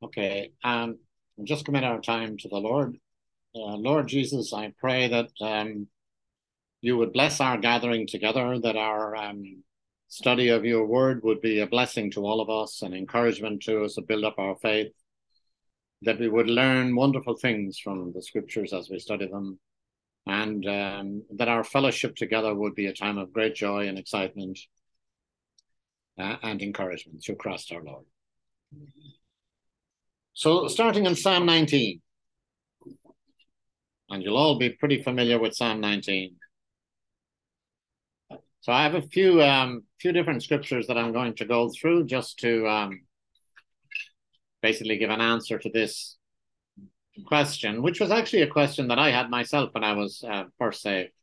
Okay, just commit our time to the Lord. Lord Jesus, I pray that you would bless our gathering together, that our study of your word would be a blessing to all of us, an encouragement to us to build up our faith, that we would learn wonderful things from the scriptures as we study them, and that our fellowship together would be a time of great joy and excitement and encouragement through Christ our Lord. So, starting in Psalm 19, and you'll all be pretty familiar with Psalm 19. So I have a few different scriptures that I'm going to go through just to basically give an answer to this question, which was actually a question that I had myself when I was first saved.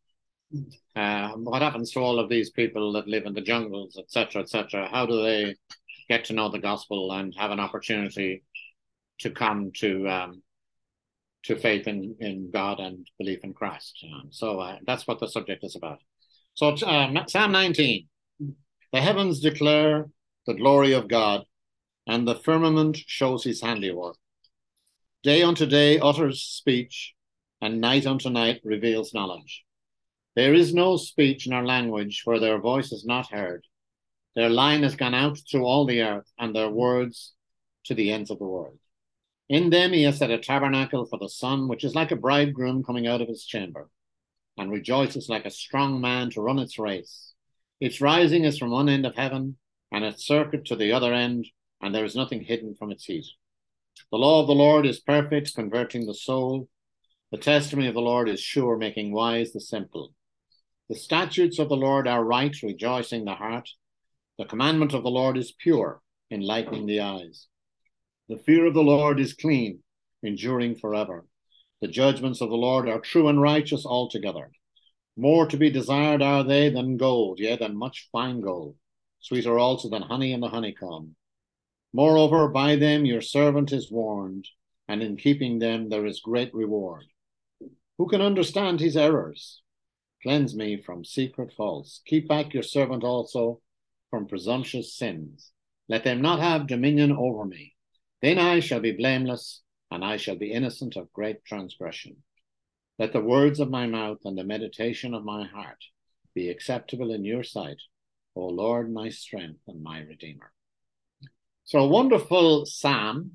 What happens to all of these people that live in the jungles, etc., etc.? How do they get to know the gospel and have an opportunity to come to faith in God and belief in Christ? So that's what the subject is about. So Psalm 19, the heavens declare the glory of God, and the firmament shows his handiwork. Day unto day utters speech, and night unto night reveals knowledge. There is no speech nor language where their voice is not heard. Their line has gone out through all the earth, and their words to the ends of the world. In them he has set a tabernacle for the sun, which is like a bridegroom coming out of his chamber, and rejoices like a strong man to run its race. Its rising is from one end of heaven, and its circuit to the other end, and there is nothing hidden from its heat. The law of the Lord is perfect, converting the soul. The testimony of the Lord is sure, making wise the simple. The statutes of the Lord are right, rejoicing the heart. The commandment of the Lord is pure, enlightening the eyes. The fear of the Lord is clean, enduring forever. The judgments of the Lord are true and righteous altogether. More to be desired are they than gold, yea, than much fine gold, sweeter also than honey and the honeycomb. Moreover, by them your servant is warned, and in keeping them there is great reward. Who can understand his errors? Cleanse me from secret faults. Keep back your servant also from presumptuous sins. Let them not have dominion over me. Then I shall be blameless, and I shall be innocent of great transgression. Let the words of my mouth and the meditation of my heart be acceptable in your sight, O Lord, my strength and my Redeemer. So a wonderful psalm,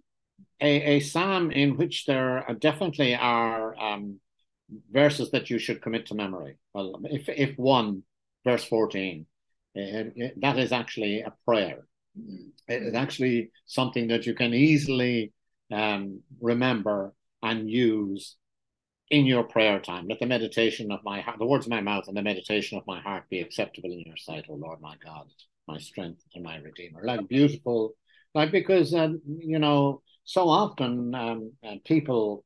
a psalm in which there definitely are verses that you should commit to memory. Well, if one, verse 14, that is actually a prayer. It's actually something that you can easily remember and use in your prayer time. Let the meditation of my heart, the words of my mouth and the meditation of my heart be acceptable in your sight, O Lord, my God, my strength and my Redeemer. Like beautiful, like because, so often people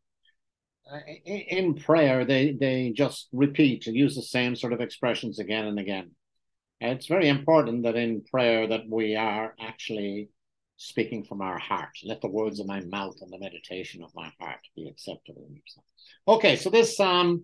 in prayer, they just repeat and use the same sort of expressions again and again. It's very important that in prayer that we are actually speaking from our heart. Let the words of my mouth and the meditation of my heart be acceptable in your sight. Okay, so this psalm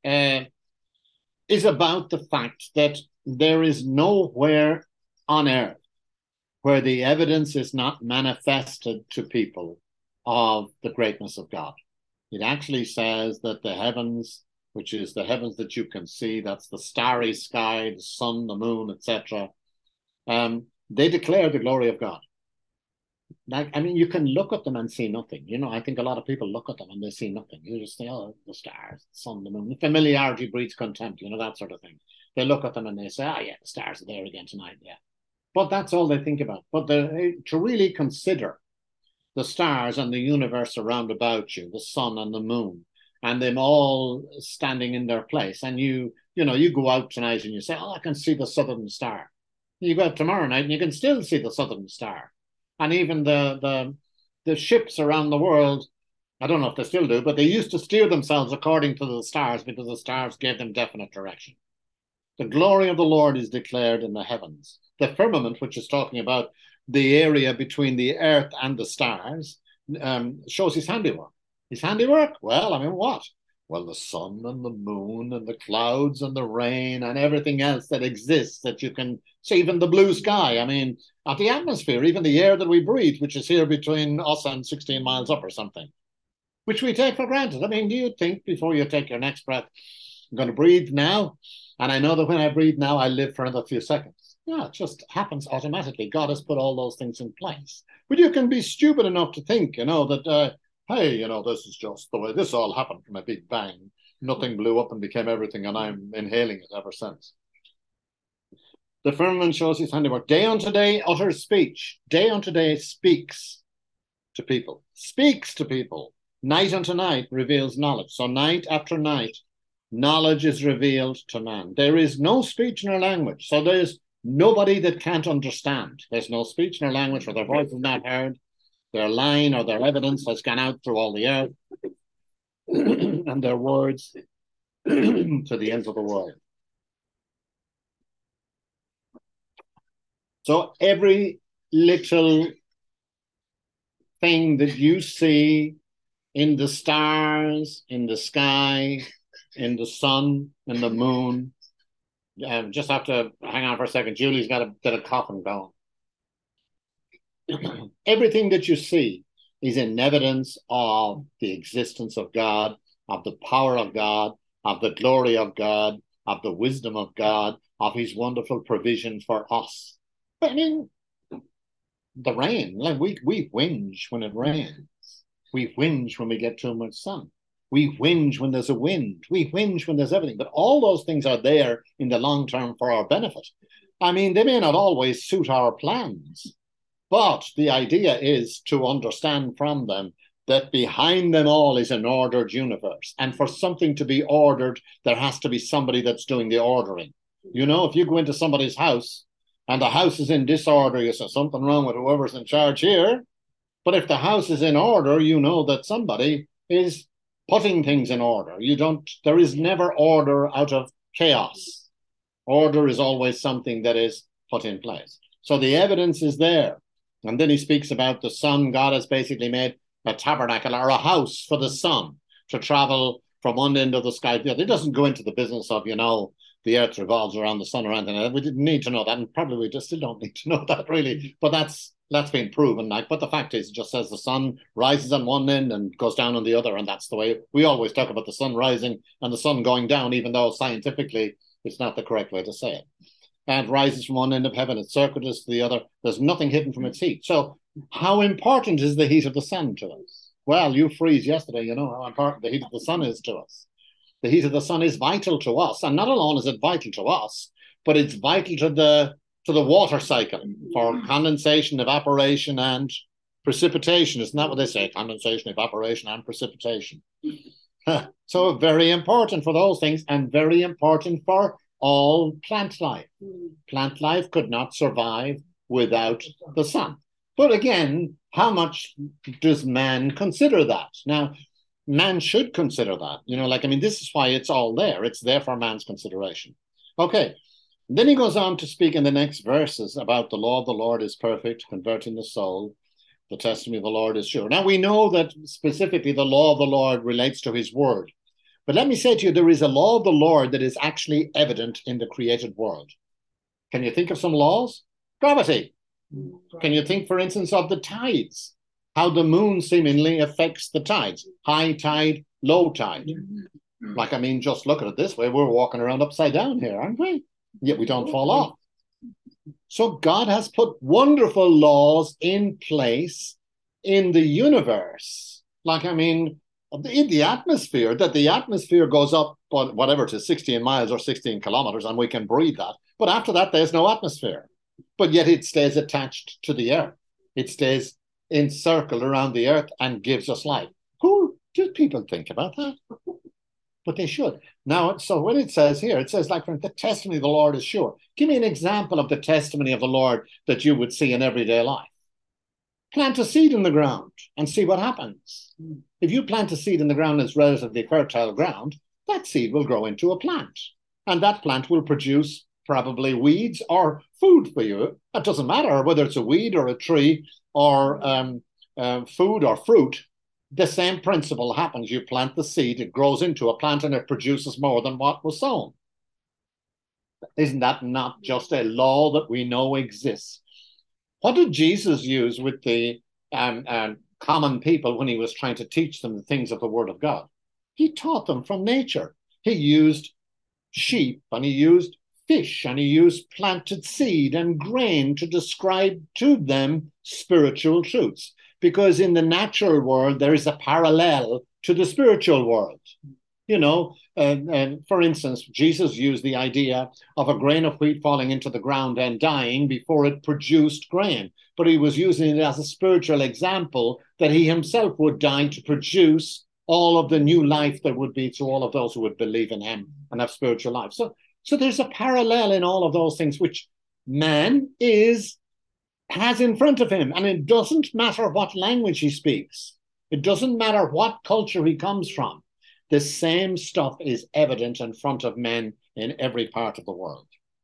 is about the fact that there is nowhere on earth where the evidence is not manifested to people of the greatness of God. It actually says that the heavens, which is the heavens that you can see, that's the starry sky, the sun, the moon, etc., they declare the glory of God. You can look at them and see nothing. I think a lot of people look at them and they see nothing. You just say, oh, the stars, the sun, the moon. Familiarity breeds contempt, that sort of thing. They look at them and they say, oh, yeah, the stars are there again tonight, yeah. But that's all they think about. But to really consider the stars and the universe around about you, the sun and the moon, and them all standing in their place. And you go out tonight and you say, oh, I can see the southern star. You go out tomorrow night and you can still see the southern star. And even the ships around the world, I don't know if they still do, but they used to steer themselves according to the stars because the stars gave them definite direction. The glory of the Lord is declared in the heavens. The firmament, which is talking about the area between the earth and the stars, shows his handiwork. His handiwork? Well, what? Well, the sun and the moon and the clouds and the rain and everything else that exists that you can see, even the blue sky. I mean, at the atmosphere, even the air that we breathe, which is here between us and 16 miles up or something, which we take for granted. I mean, do you think before you take your next breath, I'm going to breathe now? And I know that when I breathe now, I live for another few seconds. Yeah, it just happens automatically. God has put all those things in place. But you can be stupid enough to think, that hey, this is just the way this all happened from a big bang. Nothing blew up and became everything, and I'm inhaling it ever since. The firmament shows his handiwork. Day unto day utters speech. Day unto day speaks to people. Speaks to people. Night unto night reveals knowledge. So night after night, knowledge is revealed to man. There is no speech in our language. So there's nobody that can't understand. There's no speech in our language where their voice is not heard. Their line or their evidence has gone out through all the earth, and their words to the ends of the world. So every little thing that you see in the stars, in the sky, in the sun, in the moon, just have to hang on for a second. Julie's got a bit of coughing going. Everything that you see is an evidence of the existence of God, of the power of God, of the glory of God, of the wisdom of God, of his wonderful provision for us. But I mean, the rain, like we whinge when it rains. We whinge when we get too much sun. We whinge when there's a wind. We whinge when there's everything. But all those things are there in the long term for our benefit. I mean, they may not always suit our plans, but the idea is to understand from them that behind them all is an ordered universe. And for something to be ordered, there has to be somebody that's doing the ordering. If you go into somebody's house and the house is in disorder, you say something wrong with whoever's in charge here. But if the house is in order, you know that somebody is putting things in order. There is never order out of chaos. Order is always something that is put in place. So the evidence is there. And then he speaks about the sun. God has basically made a tabernacle or a house for the sun to travel from one end of the sky to the other. It doesn't go into the business of, the earth revolves around the sun or anything. We didn't need to know that, and probably we just still don't need to know that really. But that's been proven. But the fact is, it just says the sun rises on one end and goes down on the other, and that's the way we always talk about the sun rising and the sun going down, even though scientifically it's not the correct way to say it. And rises from one end of heaven, it circles to the other. There's nothing hidden from its heat. So how important is the heat of the sun to us? Well, you freeze yesterday, you know how important the heat of the sun is to us. The heat of the sun is vital to us. And not alone is it vital to us, but it's vital to the water cycle for condensation, evaporation, and precipitation. Isn't that what they say? Condensation, evaporation, and precipitation. So very important for those things, and very important for all plant life. Plant life could not survive without the sun. But again, how much does man consider that? Now, man should consider that. This is why it's all there. It's there for man's consideration. Okay. Then he goes on to speak in the next verses about the law of the Lord is perfect, converting the soul. The testimony of the Lord is sure. Now, we know that specifically the law of the Lord relates to his word. But let me say to you, there is a law of the Lord that is actually evident in the created world. Can you think of some laws? Gravity. Can you think, for instance, of the tides? How the moon seemingly affects the tides. High tide, low tide. Just look at it this way. We're walking around upside down here, aren't we? Yet we don't fall off. So God has put wonderful laws in place in the universe. In the atmosphere, that the atmosphere goes up, whatever, to 16 miles or 16 kilometers, and we can breathe that. But after that, there's no atmosphere. But yet it stays attached to the earth. It stays encircled around the earth and gives us life. Who do people think about that? But they should. Now, so when it says here, it says the testimony of the Lord is sure. Give me an example of the testimony of the Lord that you would see in everyday life. Plant a seed in the ground and see what happens. If you plant a seed in the ground that's relatively fertile ground, that seed will grow into a plant. And that plant will produce probably weeds or food for you. It doesn't matter whether it's a weed or a tree or food or fruit. the same principle happens. You plant the seed, it grows into a plant, and it produces more than what was sown. Isn't that not just a law that we know exists? What did Jesus use with the common people when he was trying to teach them the things of the Word of God? He taught them from nature. He used sheep, and he used fish, and he used planted seed and grain to describe to them spiritual truths. Because in the natural world, there is a parallel to the spiritual world. You know, for instance, Jesus used the idea of a grain of wheat falling into the ground and dying before it produced grain. But he was using it as a spiritual example that he himself would die to produce all of the new life there would be to all of those who would believe in him and have spiritual life. So there's a parallel in all of those things, which man has in front of him. And it doesn't matter what language he speaks. It doesn't matter what culture he comes from. The same stuff is evident in front of men in every part of the world.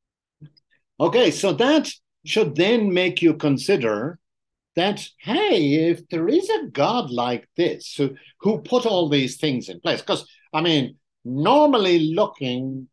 Okay, so that should then make you consider that, hey, if there is a God like this who put all these things in place, because, I mean, normally looking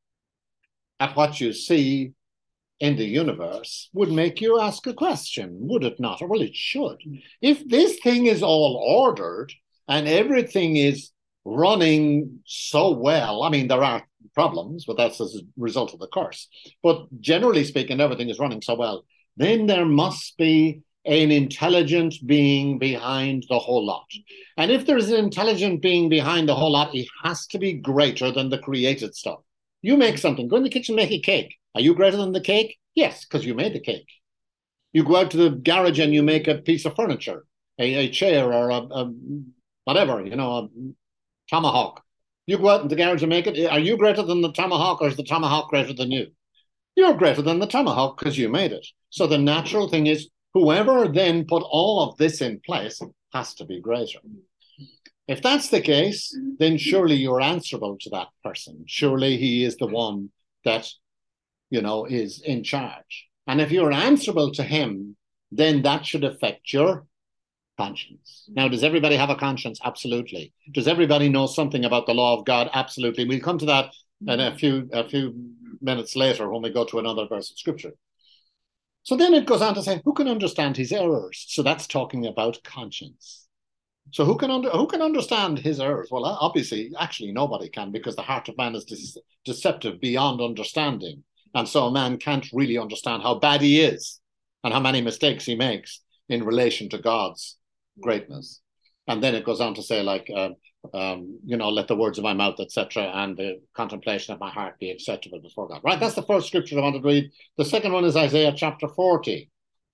at what you see in the universe would make you ask a question, would it not? Well, it should. If this thing is all ordered and everything is running so well, I mean, there are problems, but that's as a result of the curse. But generally speaking, everything is running so well, then there must be an intelligent being behind the whole lot. And if there is an intelligent being behind the whole lot, it has to be greater than the created stuff. You make something, go in the kitchen, make a cake. Are you greater than the cake? Yes, because you made the cake. You go out to the garage and you make a piece of furniture, a chair or a whatever, you know, a tomahawk. You go out in the garage and make it. Are you greater than the tomahawk, or is the tomahawk greater than you? You're greater than the tomahawk because you made it. So the natural thing is whoever then put all of this in place has to be greater. If that's the case, then surely you're answerable to that person. Surely he is the one that, you know, is in charge. And if you're answerable to him, then that should affect your conscience. Now, does everybody have a conscience? Absolutely. Does everybody know something about the law of God? Absolutely. We'll come to that in a few minutes later when we go to another verse of scripture. So then it goes on to say, who can understand his errors? So that's talking about conscience. So who can understand his errors? Well, obviously, actually, nobody can, because the heart of man is deceptive beyond understanding. And so a man can't really understand how bad he is and how many mistakes he makes in relation to God's greatness. And then it goes on to say, like, you know, let the words of my mouth, etc., and the contemplation of my heart be acceptable before God. Right, that's the first scripture I wanted to read. The second one is Isaiah chapter 40.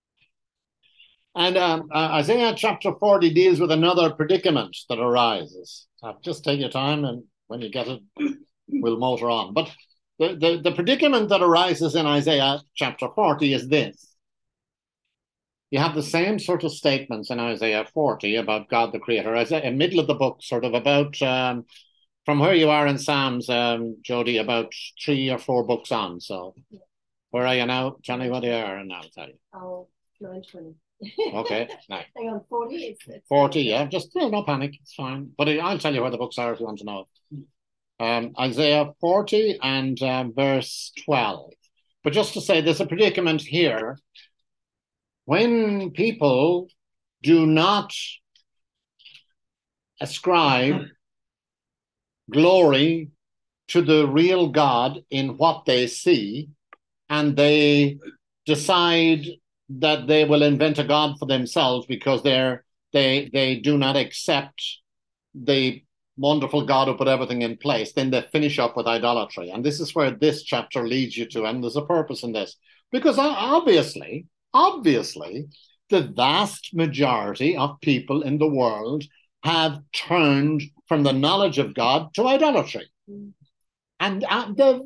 And Isaiah chapter 40 deals with another predicament that arises. Just take your time, and when you get it, we'll motor on. But the predicament that arises in Isaiah chapter 40 is this. You have the same sort of statements in Isaiah 40 about God the Creator. As in middle of the book, sort of about, from where you are in Psalms, Jody, about 3 or 4 books on. So where are you now? Tell me what you are, and I'll tell you. Oh, 9:20. Okay, nice. Hang on, 40? It's 40, yeah. Just no panic. It's fine. But I'll tell you where the books are if you want to know. Isaiah 40 and verse 12. But just to say, there's a predicament here. When people do not ascribe glory to the real God in what they see, and they decide that they will invent a God for themselves because they do not accept the wonderful God who put everything in place, then they finish up with idolatry. And this is where this chapter leads you to, and there's a purpose in this. Because obviously, the vast majority of people in the world have turned from the knowledge of God to idolatry. And the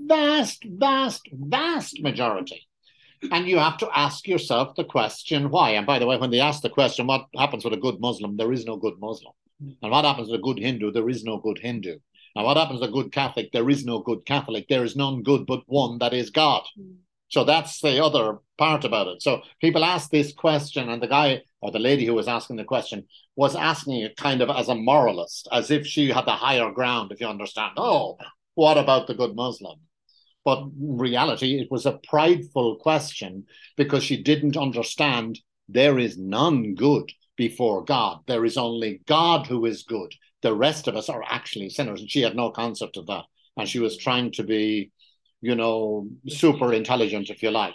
vast majority. And you have to ask yourself the question, why? And by the way, when they ask the question, what happens with a good Muslim? There is no good Muslim. And what happens with a good Hindu? There is no good Hindu. And what happens with a good Catholic? There is no good Catholic. There is none good but one, that is God. So that's the other part about it. So people ask this question, and the guy or the lady who was asking the question was asking it kind of as a moralist, as if she had the higher ground, if you understand. Oh, what about the good Muslim? But in reality, it was a prideful question because she didn't understand there is none good before God. There is only God who is good. The rest of us are actually sinners. And she had no concept of that. And she was trying to be, super intelligent, if you like.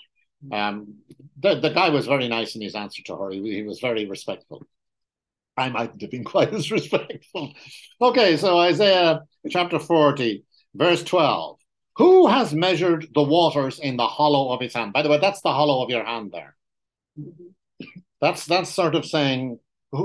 The guy was very nice in his answer to her. He was very respectful. I mightn't have been quite as respectful. Okay, so Isaiah chapter 40, verse 12. Who has measured the waters in the hollow of his hand? By the way, that's the hollow of your hand there. That's sort of saying,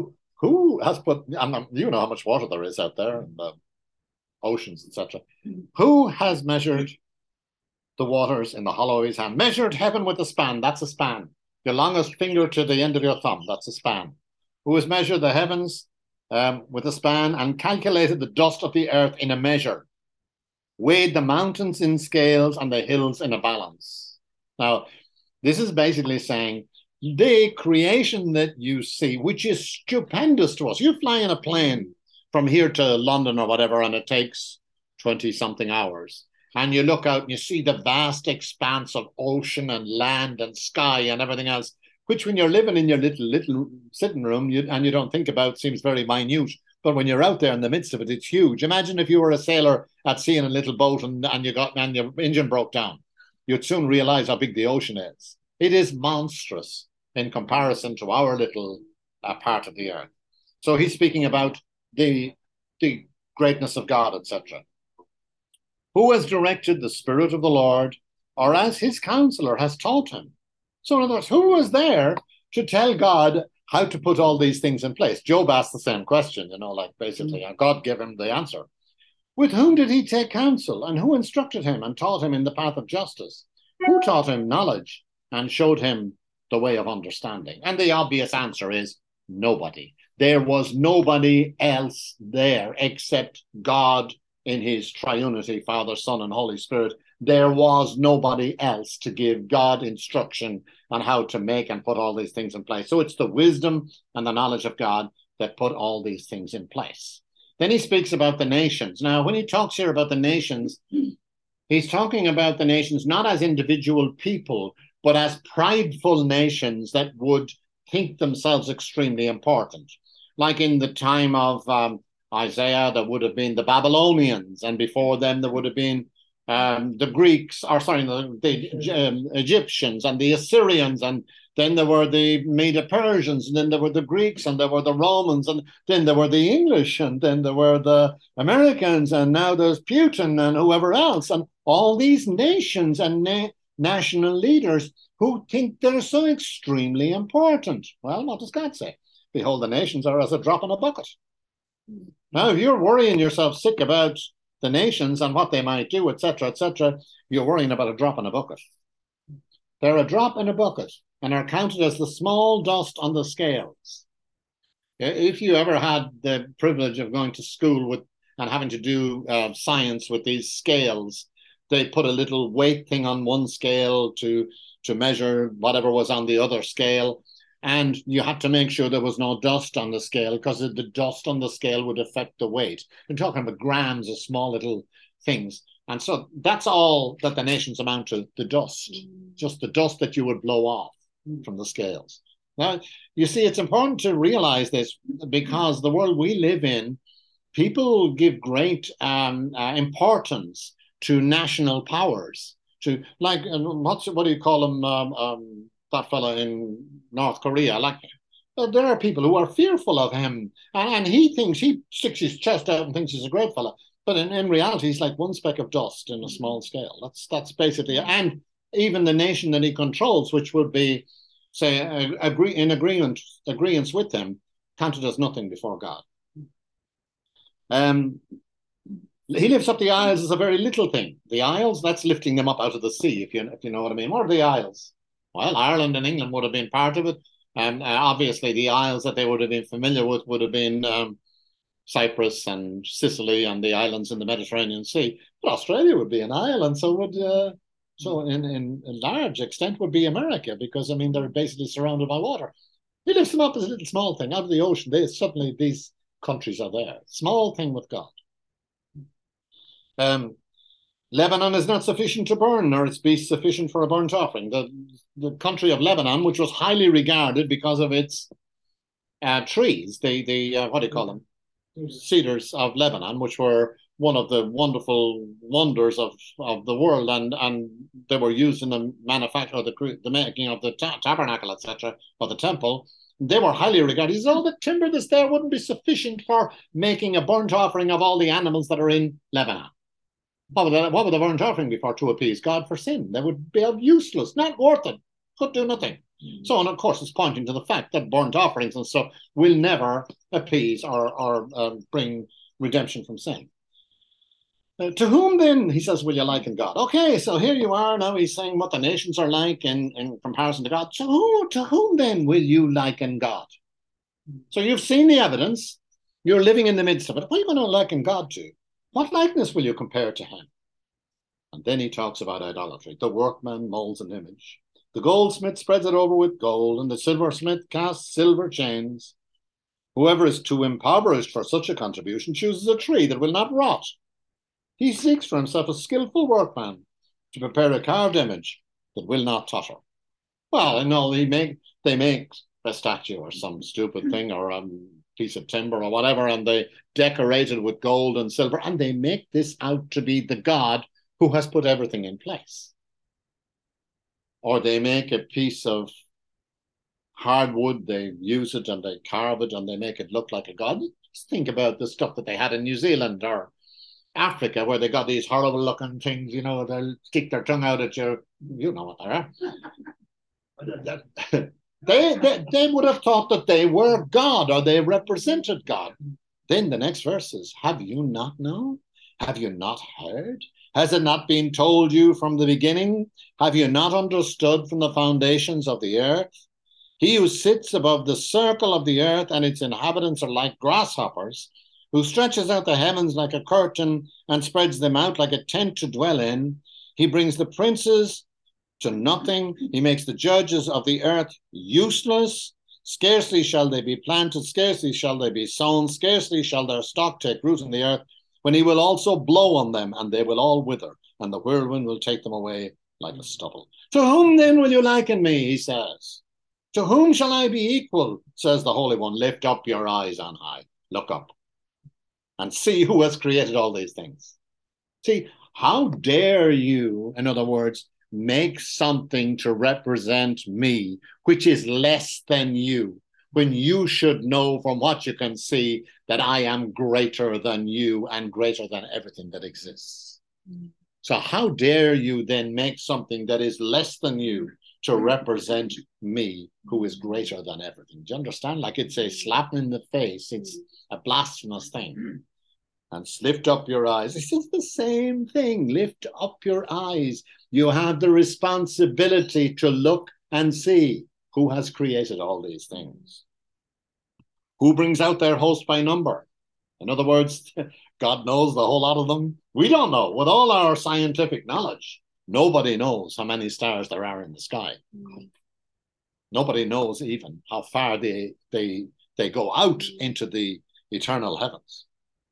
who has put, you know how much water there is out there in the oceans, etc. Who has measured the waters in the hollow of his hand? Measured heaven with a span, that's a span. Your longest finger to the end of your thumb, that's a span. Who has measured the heavens with a span and calculated the dust of the earth in a measure, weighed the mountains in scales and the hills in a balance. Now, this is basically saying the creation that you see, which is stupendous to us. You fly in a plane from here to London or whatever, and it takes 20-something hours. And you look out and you see the vast expanse of ocean and land and sky and everything else, which when you're living in your little sitting room and you don't think about, seems very minute. But when you're out there in the midst of it, it's huge. Imagine if you were a sailor at sea in a little boat and your engine broke down. You'd soon realize how big the ocean is. It is monstrous in comparison to our little part of the earth. So he's speaking about the greatness of God, etc. Who has directed the Spirit of the Lord, or as his counselor has taught him? So in other words, who was there to tell God how to put all these things in place? Job asked the same question, like basically, and God gave him the answer. With whom did he take counsel, and who instructed him and taught him in the path of justice? Who taught him knowledge and showed him the way of understanding? And the obvious answer is nobody. There was nobody else there except God in his triunity, Father, Son, and Holy Spirit. There was nobody else to give God instruction on how to make and put all these things in place. So it's the wisdom and the knowledge of God that put all these things in place. Then he speaks about the nations. Now, when he talks here about the nations, he's talking about the nations not as individual people, but as prideful nations that would think themselves extremely important. Like in the time of Isaiah, there would have been the Babylonians, and before them there would have been the Greeks, the Egyptians and the Assyrians, and then there were the Medo-Persians, and then there were the Greeks, and there were the Romans, and then there were the English, and then there were the Americans, and now there's Putin and whoever else, and all these nations and national leaders who think they're so extremely important. Well, what does God say? Behold, the nations are as a drop in a bucket. Now, if you're worrying yourself sick about the nations and what they might do, etc., you're worrying about a drop in a bucket. They're a drop in a bucket and are counted as the small dust on the scales. If you ever had the privilege of going to school and having to do science with these scales, they put a little weight thing on one scale to measure whatever was on the other scale. And you had to make sure there was no dust on the scale, because the dust on the scale would affect the weight. We're talking about grams of small little things. And so that's all that the nations amount to, the dust, just the dust that you would blow off from the scales. Now, you see, it's important to realize this, because the world we live in, people give great importance to national powers, to what do you call them? That fella in North Korea, there are people who are fearful of him, and he sticks his chest out and thinks he's a great fella, but in reality he's like one speck of dust in a small scale. That's basically, and even the nation that he controls, which would be, say, agreements with them, counted as nothing before God. He lifts up the isles as a very little thing. The isles, that's lifting them up out of the sea, if you know what I mean. What are the isles? Well, Ireland and England would have been part of it. And obviously the isles that they would have been familiar with would have been Cyprus and Sicily and the islands in the Mediterranean Sea. But Australia would be an island, so would So in a large extent would be America, because I mean they're basically surrounded by water. He lifts them up as a little small thing out of the ocean. Suddenly these countries are there. Small thing with God. Lebanon is not sufficient to burn, nor its beasts sufficient for a burnt offering. The country of Lebanon, which was highly regarded because of its trees, what do you call them? Cedars of Lebanon, which were one of the wonderful wonders of the world, and they were used in the manufacture of the making of the tabernacle, etc., or the temple. They were highly regarded. He said, all the timber that's there wouldn't be sufficient for making a burnt offering of all the animals that are in Lebanon. What would the burnt offering be for? To appease God for sin. They would be useless, not worth it, could do nothing. So, and of course, it's pointing to the fact that burnt offerings and stuff will never appease or bring redemption from sin. To whom then, he says, will you liken God? Okay, so here you are. Now he's saying what the nations are like in comparison to God. So to whom then will you liken God? So you've seen the evidence. You're living in the midst of it. What are you going to liken God to? What likeness will you compare to him? And then he talks about idolatry. The workman molds an image. The goldsmith spreads it over with gold, and the silversmith casts silver chains. Whoever is too impoverished for such a contribution chooses a tree that will not rot. He seeks for himself a skillful workman to prepare a carved image that will not totter. Well, no, they make a statue or some stupid thing or a piece of timber or whatever, and they decorate it with gold and silver, and they make this out to be the God who has put everything in place. Or they make a piece of hardwood, they use it and they carve it and they make it look like a god. Just think about the stuff that they had in New Zealand or Africa, where they got these horrible looking things, you know, they'll stick their tongue out at you. You know what they are. They would have thought that they were God or they represented God. Then the next verse is, have you not known? Have you not heard? Has it not been told you from the beginning? Have you not understood from the foundations of the earth? He who sits above the circle of the earth and its inhabitants are like grasshoppers, who stretches out the heavens like a curtain and spreads them out like a tent to dwell in. He brings the princes to nothing. He makes the judges of the earth useless. Scarcely shall they be planted, scarcely shall they be sown, scarcely shall their stock take root in the earth, when he will also blow on them, and they will all wither, and the whirlwind will take them away like a stubble. To whom then will you liken me, he says. To whom shall I be equal, says the Holy One. Lift up your eyes on high, look up, and see who has created all these things. See, how dare you, in other words, make something to represent me, which is less than you, when you should know from what you can see that I am greater than you and greater than everything that exists. So how dare you then make something that is less than you to represent me, who is greater than everything? Do you understand? Like, it's a slap in the face. It's a blasphemous thing. And lift up your eyes. It's just the same thing. Lift up your eyes. You have the responsibility to look and see who has created all these things. Who brings out their host by number? In other words, God knows the whole lot of them. We don't know. With all our scientific knowledge, nobody knows how many stars there are in the sky. Nobody knows even how far they go out into the eternal heavens.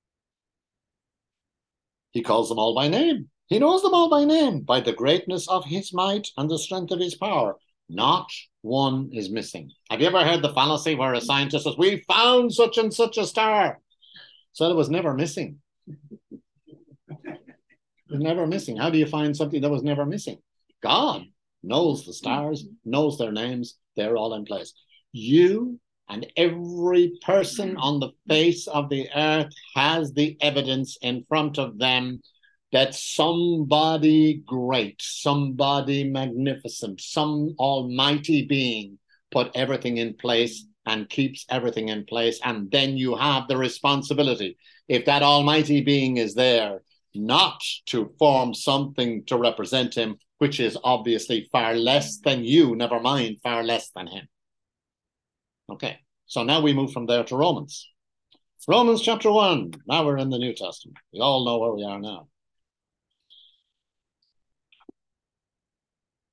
He calls them all by name. He knows them all by name, by the greatness of his might and the strength of his power. Not one is missing. Have you ever heard the fallacy where a scientist says, we found such and such a star? So it was never missing. It was never missing. How do you find something that was never missing? God knows the stars, knows their names. They're all in place. You and every person on the face of the earth has the evidence in front of them that somebody great, somebody magnificent, some almighty being put everything in place and keeps everything in place. And then you have the responsibility, if that almighty being is there, not to form something to represent him, which is obviously far less than you, never mind, far less than him. Okay, so now we move from there to Romans. Romans chapter 1. Now we're in the New Testament. We all know where we are now.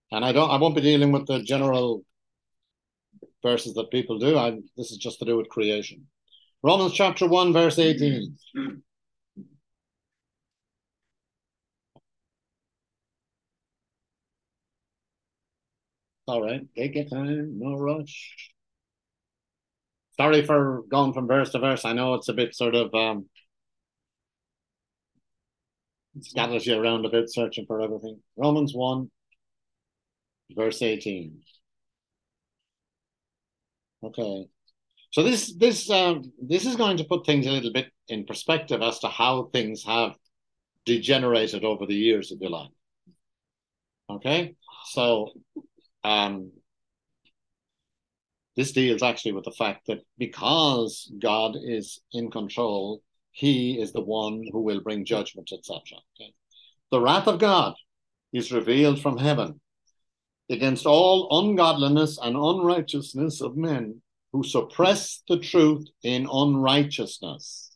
And I won't be dealing with the general verses that people do. This is just to do with creation. Romans chapter 1, verse 18. All right, take your time, no rush. Sorry for going from verse to verse. I know it's a bit sort of scatters you around a bit, searching for everything. Romans 1, verse 18. Okay. So this is going to put things a little bit in perspective as to how things have degenerated over the years, if you like. Okay, so this deals actually with the fact that because God is in control, he is the one who will bring judgment, etc. Okay? The wrath of God is revealed from heaven against all ungodliness and unrighteousness of men who suppress the truth in unrighteousness.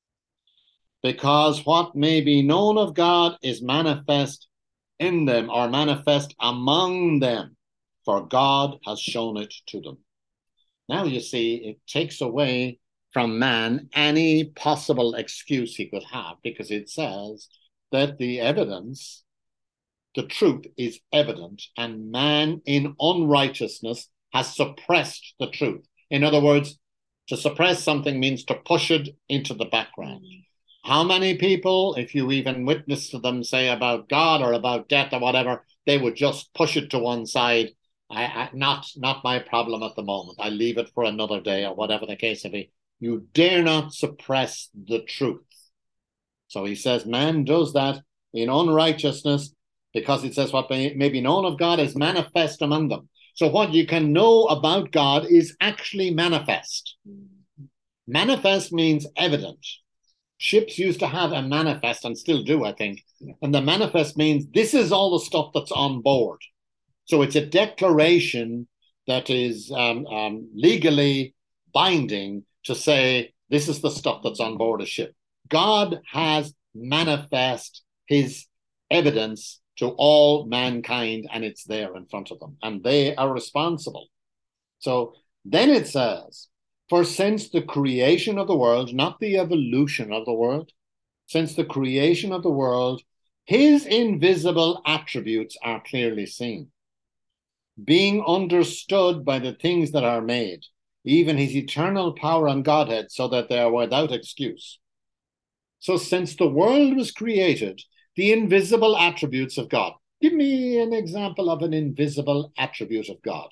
Because what may be known of God is manifest in them, or manifest among them, for God has shown it to them. Now you see, it takes away from man any possible excuse he could have, because it says that the evidence, the truth is evident, and man in unrighteousness has suppressed the truth. In other words, to suppress something means to push it into the background. How many people, if you even witness to them, say about God or about death or whatever, they would just push it to one side. Not my problem at the moment. I leave it for another day, or whatever the case may be. You dare not suppress the truth. So he says man does that in unrighteousness, because it says what may be known of God is manifest among them. So what you can know about God is actually manifest. Manifest means evident. Ships used to have a manifest, and still do, I think. And the manifest means this is all the stuff that's on board. So it's a declaration that is legally binding to say this is the stuff that's on board a ship. God has manifest his evidence to all mankind, and it's there in front of them, and they are responsible. So then it says, for since the creation of the world, not the evolution of the world, since the creation of the world, his invisible attributes are clearly seen, being understood by the things that are made, even his eternal power and Godhead, so that they are without excuse. So since the world was created, the invisible attributes of God. Give me an example of an invisible attribute of God.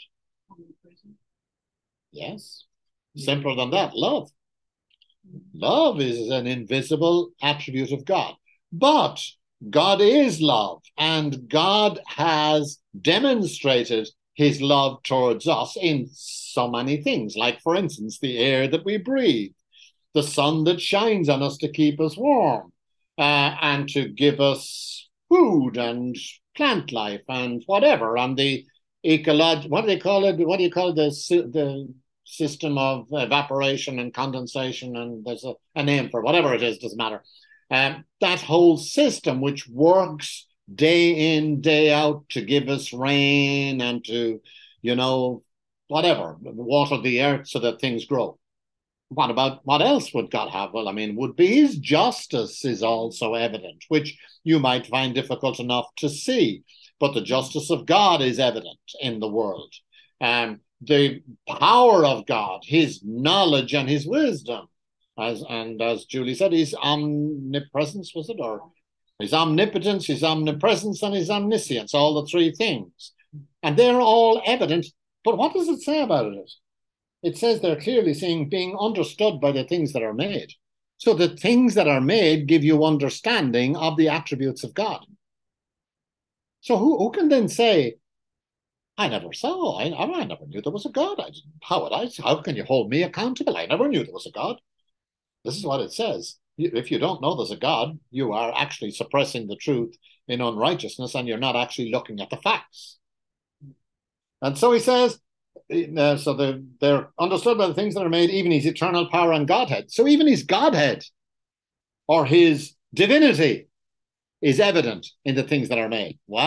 Yes. Simpler than that, love. Love is an invisible attribute of God. But God is love, and God has demonstrated his love towards us in so many things, like, for instance, the air that we breathe, the sun that shines on us to keep us warm, and to give us food and plant life and whatever, and the ecological, what do you call the system of evaporation and condensation, and there's a name for it, whatever it is, doesn't matter. That whole system which works day in, day out to give us rain and to, whatever, water the earth so that things grow. What else would God have? Well, would be his justice is also evident, which you might find difficult enough to see. But the justice of God is evident in the world. The power of God, his knowledge and his wisdom, as Julie said, his omnipresence, was it? Or his omnipotence, his omnipresence, and his omniscience, all the three things. And they're all evident. But what does it say about it? It says they're clearly saying being understood by the things that are made. So the things that are made give you understanding of the attributes of God. So who can then say, I never saw, I never knew there was a God. How can you hold me accountable? I never knew there was a God. This is what it says. If you don't know there's a God, you are actually suppressing the truth in unrighteousness, and you're not actually looking at the facts. And so he says, so they're understood by the things that are made, even his eternal power and Godhead. So even his Godhead or his divinity is evident in the things that are made. Wow.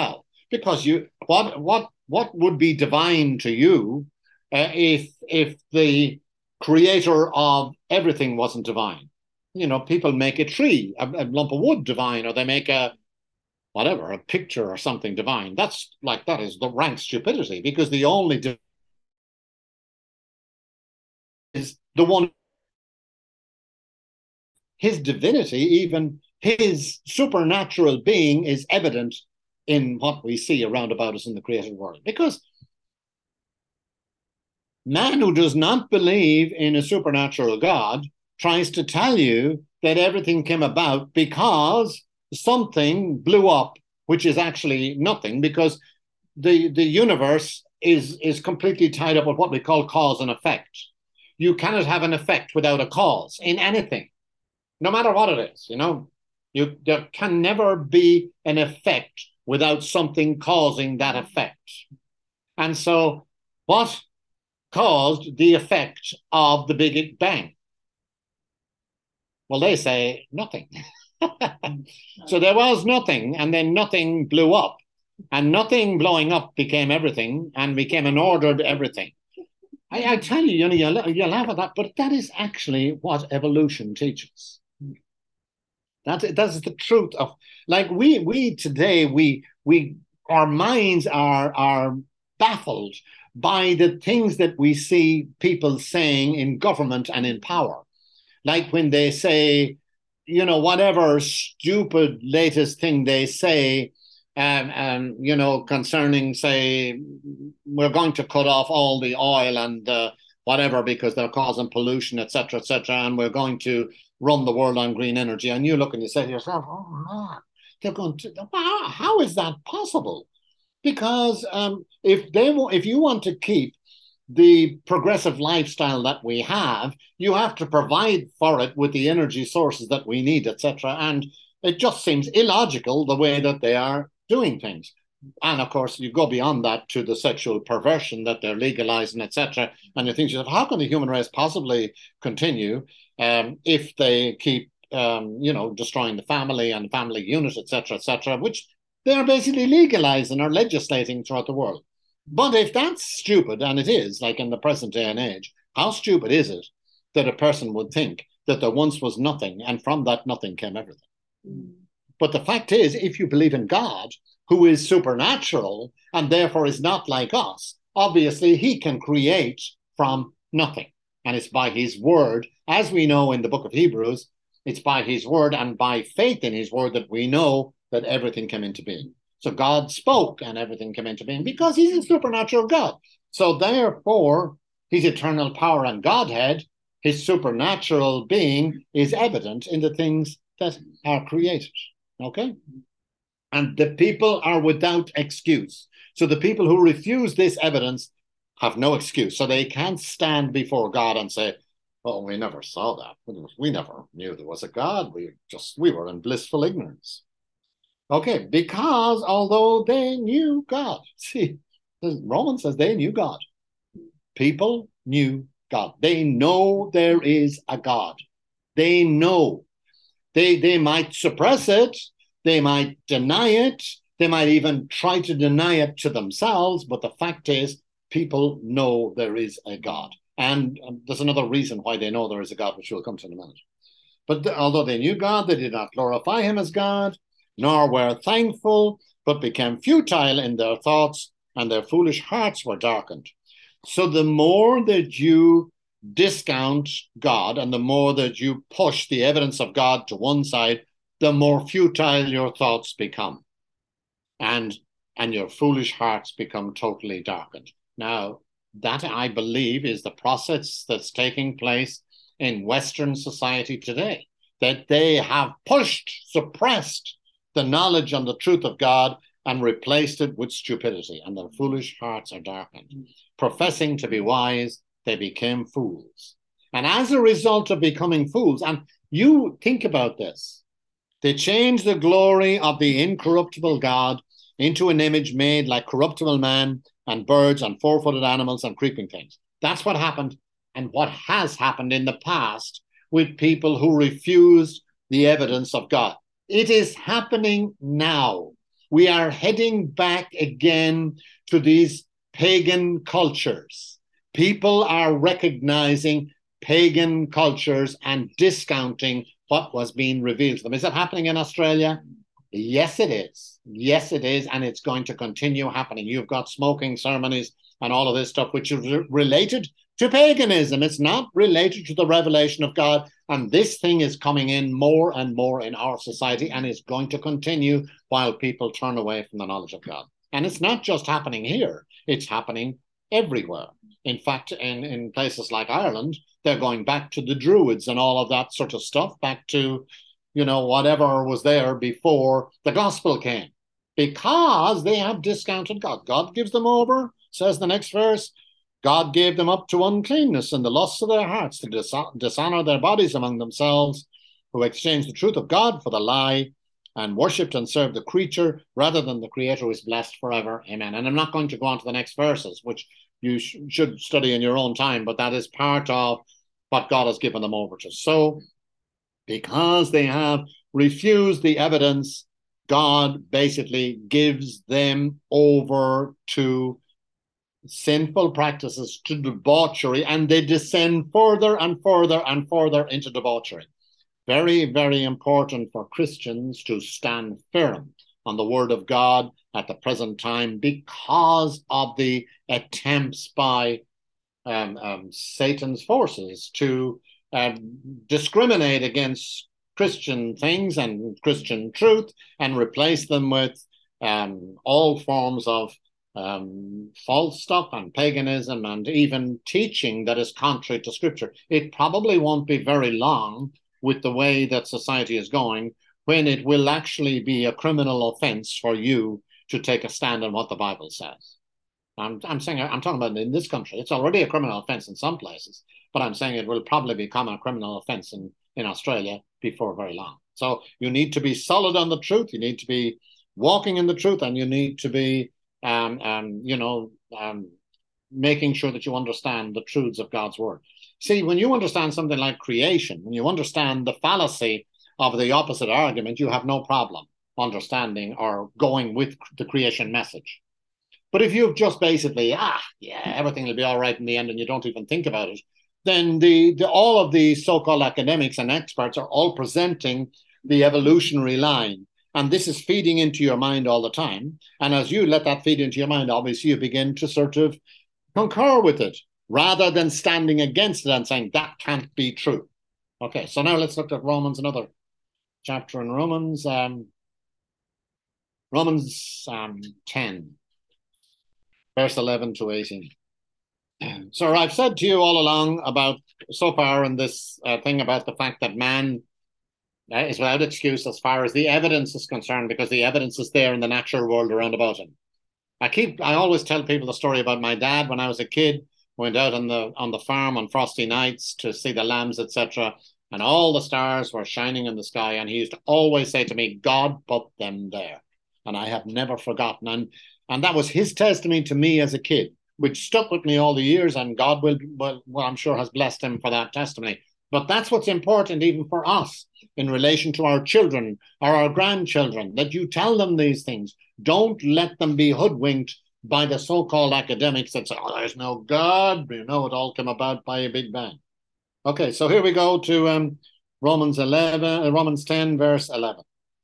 because what would be divine to you if the creator of everything wasn't divine? You know, people make a tree, a lump of wood divine, or they make a picture or something divine. That is the rank stupidity, because the only is the one, his divinity, even his supernatural being, is evident in what we see around about us in the created world. Because man who does not believe in a supernatural God tries to tell you that everything came about because something blew up, which is actually nothing, because the universe is completely tied up with what we call cause and effect. You cannot have an effect without a cause in anything, no matter what it is. You know, there can never be an effect without something causing that effect. And so what caused the effect of the Big Bang? Well, they say nothing. So there was nothing, and then nothing blew up, and nothing blowing up became everything and became an ordered everything. I tell you, you laugh at that, but that is actually what evolution teaches. That is the truth of, like, we today, our minds are baffled by the things that we see people saying in government and in power. Like when they say, you know, whatever stupid latest thing they say, you know, concerning, say, we're going to cut off all the oil and whatever because they're causing pollution, etc., and we're going to run the world on green energy. And you look and you say to yourself, oh, man, they're going to, wow, how is that possible? Because if you want to keep the progressive lifestyle that we have, you have to provide for it with the energy sources that we need, etc. And it just seems illogical the way that they are doing things. And of course, you go beyond that to the sexual perversion that they're legalizing, etc. And you think to yourself, how can the human race possibly continue if they keep, you know, destroying the family and family unit, etc., which they're basically legalizing or legislating throughout the world. But if that's stupid, and it is, like in the present day and age, how stupid is it that a person would think that there once was nothing and from that nothing came everything? But the fact is, if you believe in God, who is supernatural and therefore is not like us, obviously he can create from nothing. And it's by his word, as we know in the book of Hebrews, it's by his word and by faith in his word that we know that everything came into being. So God spoke and everything came into being because he's a supernatural God. So therefore, his eternal power and Godhead, his supernatural being, is evident in the things that are created. Okay? And the people are without excuse. So the people who refuse this evidence have no excuse. So they can't stand before God and say, oh, we never saw that. We never knew there was a God. We were in blissful ignorance. Okay, because although they knew God, see, Romans says they knew God. People knew God. They know there is a God. They know. They might suppress it. They might deny it. They might even try to deny it to themselves. But the fact is, people know there is a God. And there's another reason why they know there is a God, which we'll come to in a minute. But although they knew God, they did not glorify him as God, nor were thankful, but became futile in their thoughts, and their foolish hearts were darkened. So the more that you discount God and the more that you push the evidence of God to one side, the more futile your thoughts become. And your foolish hearts become totally darkened. Now, that, I believe, is the process that's taking place in Western society today, that they have suppressed the knowledge and the truth of God and replaced it with stupidity, and their foolish hearts are darkened. Professing to be wise, they became fools. And as a result of becoming fools, and you think about this, they changed the glory of the incorruptible God into an image made like corruptible man and birds and four-footed animals and creeping things. That's what happened, and what has happened in the past with people who refused the evidence of God. It is happening now. We are heading back again to these pagan cultures. People are recognizing pagan cultures and discounting what was being revealed to them. Is it happening in Australia? Yes, it is. Yes, it is. And it's going to continue happening. You've got smoking ceremonies and all of this stuff, which is related to paganism. It's not related to the revelation of God. And this thing is coming in more and more in our society and is going to continue while people turn away from the knowledge of God. And it's not just happening here, it's happening everywhere. In fact, in places like Ireland, they're going back to the Druids and all of that sort of stuff, back to, whatever was there before the gospel came, because they have discounted God. God gives them over, says the next verse. God gave them up to uncleanness and the lusts of their hearts to dishonor their bodies among themselves, who exchanged the truth of God for the lie and worshipped and served the creature rather than the Creator, who is blessed forever. Amen. And I'm not going to go on to the next verses, which you should study in your own time, but that is part of what God has given them over to. So, because they have refused the evidence, God basically gives them over to sinful practices, to debauchery, and they descend further and further and further into debauchery. Very, very important for Christians to stand firm on the word of God at the present time, because of the attempts by Satan's forces to discriminate against Christian things and Christian truth and replace them with all forms of false stuff and paganism and even teaching that is contrary to Scripture. It probably won't be very long with the way that society is going when it will actually be a criminal offense for you to take a stand on what the Bible says. I'm talking about in this country. It's already a criminal offense in some places, but I'm saying it will probably become a criminal offense in Australia before very long. So you need to be solid on the truth. You need to be walking in the truth, and you need to be, making sure that you understand the truths of God's word. See, when you understand something like creation, when you understand the fallacy of the opposite argument, you have no problem understanding or going with the creation message. But if you've just basically, everything will be all right in the end, and you don't even think about it, then all of the so-called academics and experts are all presenting the evolutionary line. And this is feeding into your mind all the time. And as you let that feed into your mind, obviously you begin to sort of concur with it, rather than standing against it and saying, that can't be true. Okay, so now let's look at Romans, another chapter in Romans. Romans 10. Verse 11 to 18. So I've said to you all along about, so far in this thing about the fact that man is without excuse as far as the evidence is concerned, because the evidence is there in the natural world around about him. I always tell people the story about my dad when I was a kid, went out on the farm on frosty nights to see the lambs, etc., and all the stars were shining in the sky, and he used to always say to me, God put them there. And I have never forgotten. And that was his testimony to me as a kid, which stuck with me all the years, and God I'm sure has blessed him for that testimony. But that's what's important even for us in relation to our children or our grandchildren, that you tell them these things. Don't let them be hoodwinked by the so-called academics that say, there's no God. It all came about by a big bang. Okay, so here we go to Romans 10, verse 11.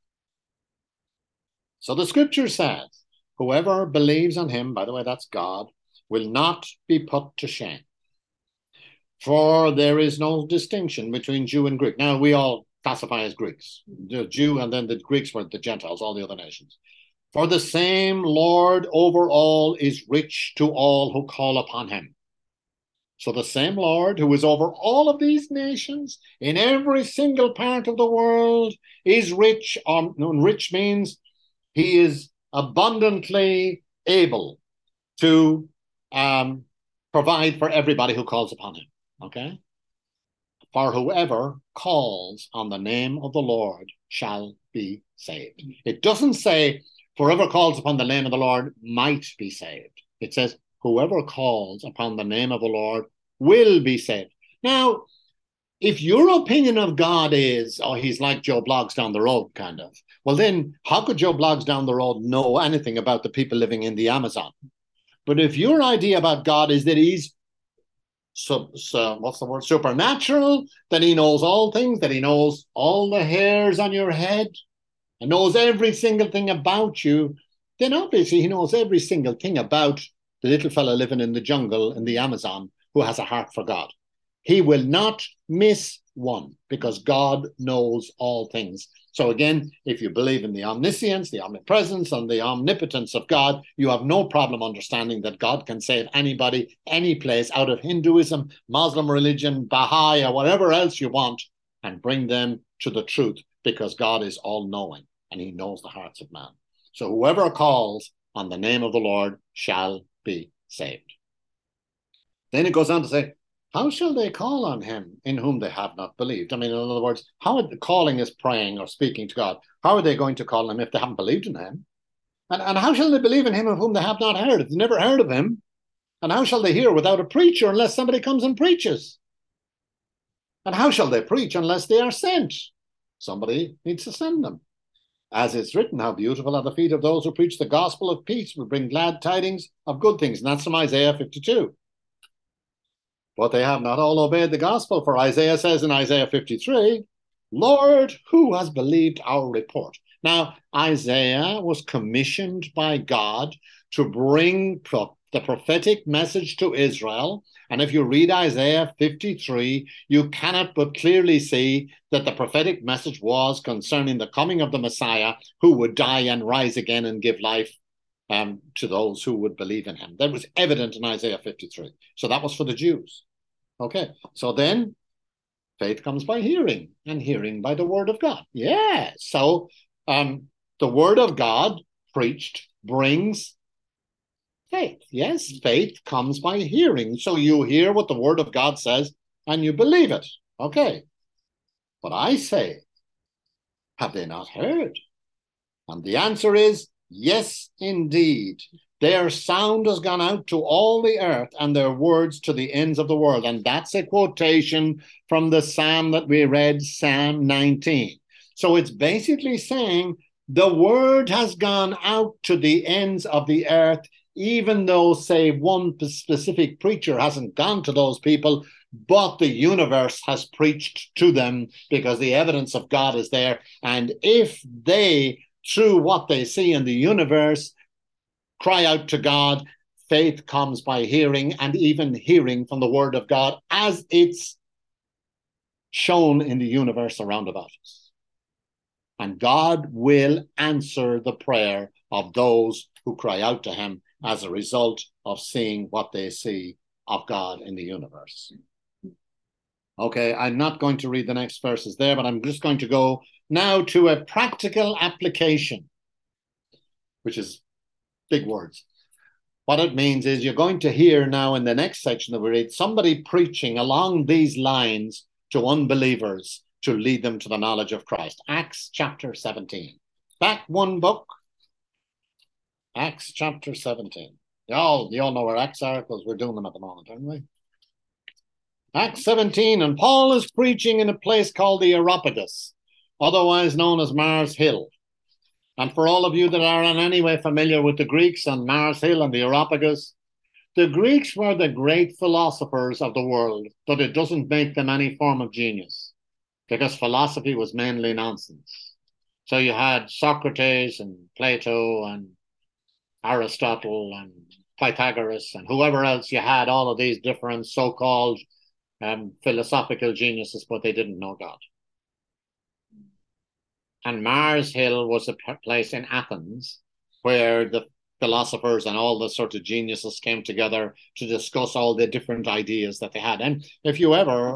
So the scripture says, whoever believes on him, by the way, that's God, will not be put to shame. For there is no distinction between Jew and Greek. Now, we all classify as Greeks. The Jew, and then the Greeks were the Gentiles, all the other nations. For the same Lord over all is rich to all who call upon him. So the same Lord who is over all of these nations in every single part of the world is rich. Rich means he is abundantly able to provide for everybody who calls upon him. Okay? For whoever calls on the name of the Lord shall be saved. It doesn't say whoever calls upon the name of the Lord might be saved. It says whoever calls upon the name of the Lord will be saved. Now, if your opinion of God is, oh, he's like Joe Bloggs down the road, kind of, well, then how could Joe Bloggs down the road know anything about the people living in the Amazon? But if your idea about God is that he's supernatural, that he knows all things, that he knows all the hairs on your head and knows every single thing about you, then obviously he knows every single thing about the little fella living in the jungle in the Amazon who has a heart for God. He will not miss one because God knows all things. So again, if you believe in the omniscience, the omnipresence, and the omnipotence of God, you have no problem understanding that God can save anybody, any place, out of Hinduism, Muslim religion, Baha'i, or whatever else you want, and bring them to the truth, because God is all-knowing and he knows the hearts of man. So whoever calls on the name of the Lord shall be saved. Then it goes on to say, how shall they call on him in whom they have not believed? I mean, in other words, how calling is praying or speaking to God. How are they going to call him if they haven't believed in him? And how shall they believe in him of whom they have not heard? If they've never heard of him, and how shall they hear without a preacher unless somebody comes and preaches? And how shall they preach unless they are sent? Somebody needs to send them. As it's written, how beautiful are the feet of those who preach the gospel of peace, who bring glad tidings of good things. And that's from Isaiah 52. But they have not all obeyed the gospel, for Isaiah says in Isaiah 53, Lord, who has believed our report? Now, Isaiah was commissioned by God to bring the prophetic message to Israel. And if you read Isaiah 53, you cannot but clearly see that the prophetic message was concerning the coming of the Messiah, who would die and rise again and give life to those who would believe in him. That was evident in Isaiah 53. So that was for the Jews. Okay, so then faith comes by hearing, and hearing by the word of God. Yeah, so the word of God preached brings faith. Yes, faith comes by hearing. So you hear what the word of God says and you believe it. Okay, but I say, have they not heard? And the answer is, yes, indeed. Their sound has gone out to all the earth, and their words to the ends of the world. And that's a quotation from the Psalm that we read, Psalm 19. So it's basically saying the word has gone out to the ends of the earth, even though, say, one specific preacher hasn't gone to those people, but the universe has preached to them because the evidence of God is there. And if they, through what they see in the universe, cry out to God, faith comes by hearing, and even hearing from the word of God as it's shown in the universe around about us. And God will answer the prayer of those who cry out to him as a result of seeing what they see of God in the universe. Okay, I'm not going to read the next verses there, but I'm just going to go now to a practical application, which is big words. What it means is you're going to hear now in the next section that we read somebody preaching along these lines to unbelievers to lead them to the knowledge of Christ. Acts chapter 17. Back one book. Acts chapter 17. You all know where Acts are because we're doing them at the moment, aren't we? Acts 17, and Paul is preaching in a place called the Areopagus, otherwise known as Mars Hill. And for all of you that are in any way familiar with the Greeks and Mars Hill and the Areopagus, the Greeks were the great philosophers of the world, but it doesn't make them any form of genius, because philosophy was mainly nonsense. So you had Socrates and Plato and Aristotle and Pythagoras and whoever else you had, all of these different so-called philosophical geniuses, but they didn't know God. And Mars Hill was a place in Athens where the philosophers and all the sort of geniuses came together to discuss all the different ideas that they had. And if you ever